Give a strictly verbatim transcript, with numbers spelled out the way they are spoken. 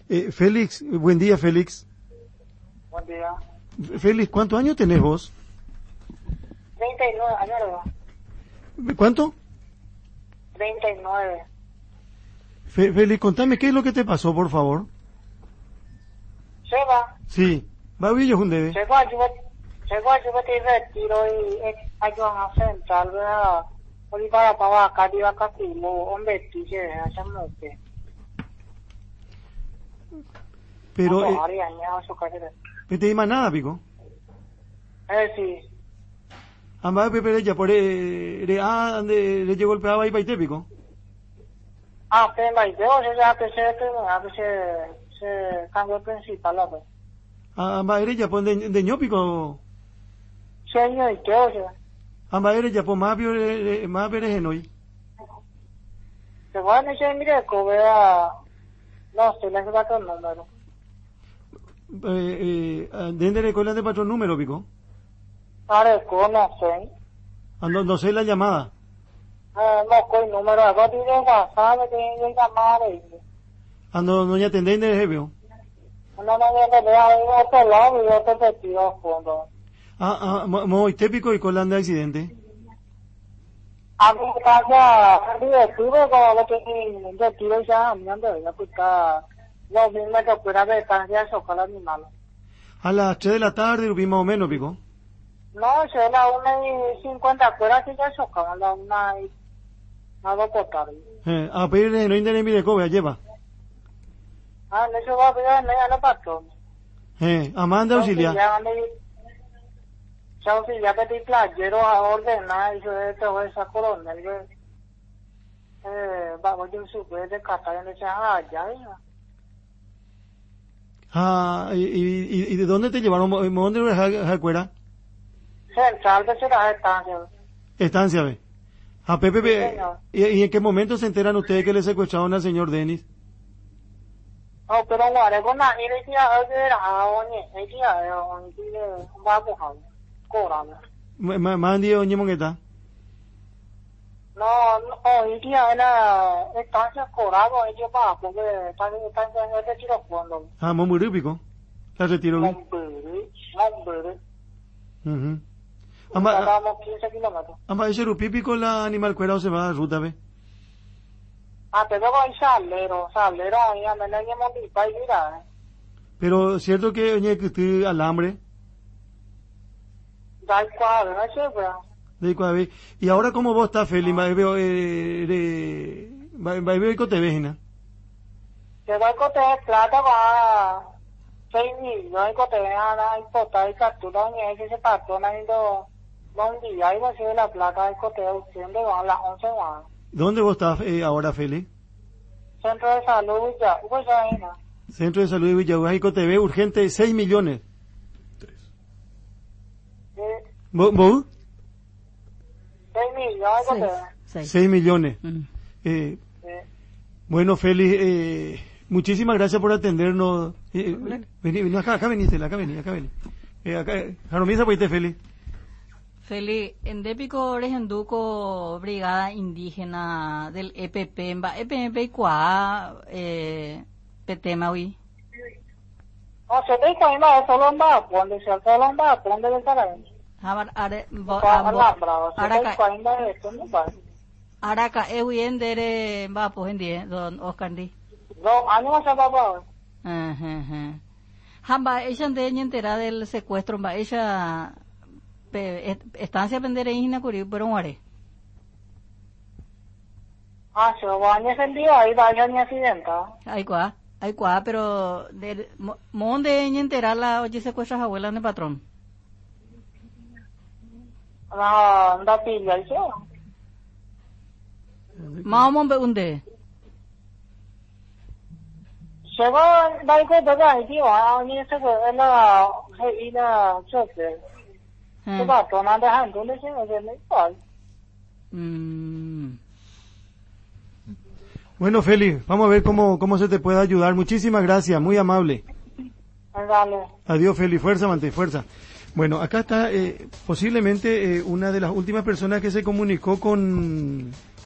Eh, Félix, buen día, Félix. Buen día. Félix, ¿cuántos años tenés vos? treinta y nueve años, ¿verdad? ¿Cuánto? treinta y nueve. Fe, Félix, contame qué es lo que te pasó, por favor. Seba, Sí, va Villa Jundebe. Seba, yo Seba, yo te retiro y ayudan a central, ¿verdad? Hoy para para acá, iba acá, hombre, tío, hacemos que. Pero, No, eh, María, ya, eso casi. ¿no te más nada, pico? Eh, sí. Amba Pepe ya por eh, re ah, donde le llegó golpeaba ahí paite, pico. Ah, que me dice, o sea, que se, que se, se cambió el principal, ¿no? Ah, amba eres ya por de, de ño, pico. Señor, ¿y qué, o sea? Amba eres ya por más pior, más peres en hoy. Se va a decir, mire, que vea, no, se le saca el número. Eh, eh, ¿dónde le colan de patrón número, pico? Ahora, no sé. Ah, no, no sé la llamada. Eh, no, con el número, algo tiene WhatsApp, tiene que llamar, y... Ah, no, no ya atendéis de jefe. No, no, no, no, hay otro lado y otro testigo a fondo. Ah, ah, mo, mo pico y colan de accidente. A mí me pasa, divertido, como lo que yo tiro ya, mirando, ya pica, lo mismo que fuera de distancia, chocar al animal. A las tres de la tarde, más o menos, pico. No, si es la una y cincuenta, fuera que ya chocaban, la una y algo por tarde. Eh, a pedirle, no hay mi de cobre, lleva. Ah, no se va a pedir, no hay a los patrones. Eh, Amanda auxiliar. Chao, si ya pedí playero a ordenar, y yo de todo esa coronel, eh, vamos, yo supe de Qatar, y me decía, ah, ya, ya. Ah, ¿y, y, y de dónde te llevaron? ¿Dónde lo dejaste fuera? Central de Ciudad de Estancia. Estancia, ve. A Pepe, Sí, señor. ¿y, ¿y en qué momento se enteran ustedes que le secuestraron al señor Denis? Oh, pero no, ahora con la ira y tía, oye, era, ah, oye, ella tía, oye, tiene un bajo, cobrando. Mandi, oye, mongueta. No, no, oye, tía, era estancia cobrado, ella va, porque estancia en este tiro fondo. Ah, muy pico. La retiró. Hombre, hombre. Mhm. Amba, damos quince kilómetros. Amba, ese rupipi con la animal cuera o se va a ruta, ve. Ah, pero voy salero, salero, ahí a menos que me pipa y mira, eh. Pero, ¿cierto que, oye, que usted alambre? Da igual, no sé, pero... De cuál, y ahora, ¿cómo vos estás, Feli? Va, veo, eh, de... Va, va, veo que te ves, ¿no? Que va a cotear plata, va... seis mil, no hay cotear, hay cotear y captura, ni hay que se patrona, y lo... Dos días, y va a ser la plata de cotear, siempre van las once, van. ¿Dónde vos estás eh, ahora, Feli? Centro de Salud, ya, pues ahí, ¿no? Centro de Salud de Villahuasco T V, urgente, seis millones. Sí. ¿Vos? ¿Vos? seis mil, no hay cotear. Seis, seis millones. Mm. Eh, sí. Bueno, Feli, eh, muchísimas gracias por atendernos. Eh, vení, vení, acá, acá veniste, acá vení, acá vení. Eh, acá, Jaromisa, pues, Feli. Feli, en Dépico Regenduco, Brigada Indígena del E P P, en E P P y Cuá, eh, Petemaui. O se te dice, no, solo en va, cuando se alza la va, ¿dónde le estará? Ahora, Araca, Ehuyen, Dere, va, pues, en diez, don Oscar Di. No, años se va, va. Ajá, ajá. Hamba, ella de entera del secuestro, va, ella... estancia pendere hina curi pero muere. Ah, se va a el día ahí vaya ni accidenta. Ay cuá, ay cuá, pero de monde enterar la oye secuestras abuelas de patrón. Ah, anda pilla el yo. Mamo be unde. Se va va que daga tío, ah, ni se va la y la choque. Se va tomando ando le se oye me igual. Mm. Bueno, Feli, vamos a ver cómo cómo se te puede ayudar. Muchísimas gracias, muy amable. Dale. Adiós, Feli, fuerza, mantén fuerza. Bueno, acá está eh, posiblemente eh, una de las últimas personas que se comunicó con